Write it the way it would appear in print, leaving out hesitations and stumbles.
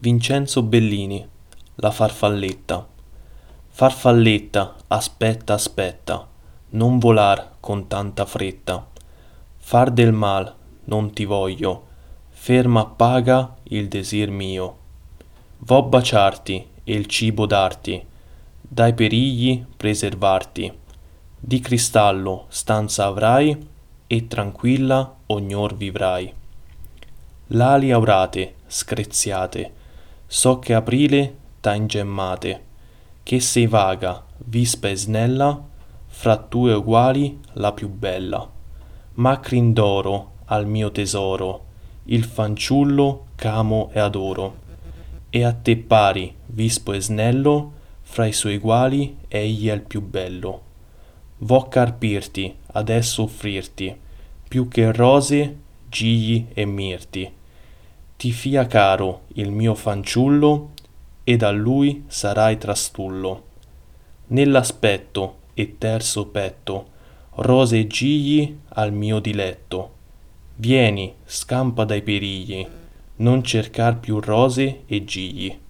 Vincenzo Bellini, La farfalletta. Farfalletta, aspetta, aspetta, non volar con tanta fretta. Far del mal, non ti voglio, ferma appaga il desir mio. Vo baciarti e il cibo darti, dai perigli preservarti. Di cristallo stanza avrai e tranquilla ognor vivrai. L'ali aurate, screziate, so che aprile t'ha ingemmate, che sei vaga, vispa e snella, fra tue uguali la più bella. Macrin d'oro al mio tesoro, il fanciullo ch'amo e adoro, e a te pari, vispo e snello, fra i suoi uguali egli è il più bello. Vo carpirti, adesso offrirti, più che rose, gigli e mirti. Ti fia caro il mio fanciullo, ed a lui sarai trastullo. Nell'aspetto e terzo petto, rose e gigli al mio diletto. Vieni, scampa dai perigli, non cercar più rose e gigli.